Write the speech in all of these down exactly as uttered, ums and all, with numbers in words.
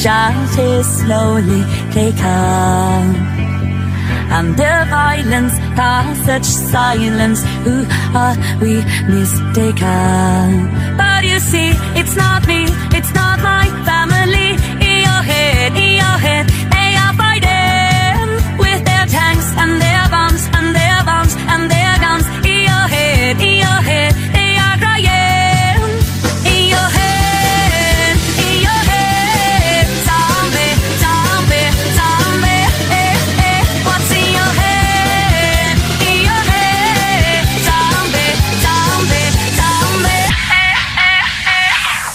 just is slowly taken. And the violence caused such silence. Who are we mistaken? But you see, it's not me, it's not my family. In your head, in your head, they are fighting with their tanks and their bombs and their bombs and their guns. In your head, in your head, they are crying. In your head, in your head, zombie, zombie, zombie. Eh, eh. What's in your head? In your head, zombie, zombie, zombie. Eh, eh, eh.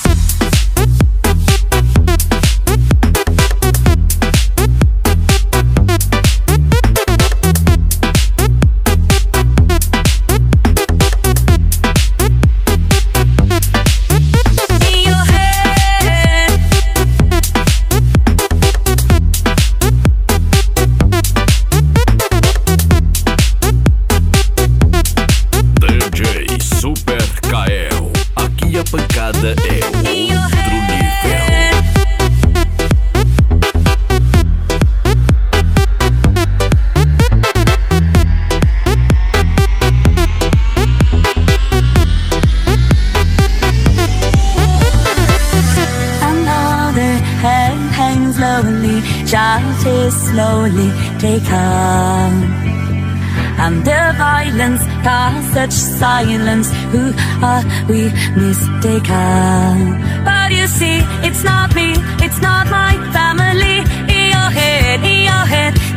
Just is slowly taken. And the violence caused such silence. Who are we mistaken? But you see, it's not me, it's not my family. In your head, in your head,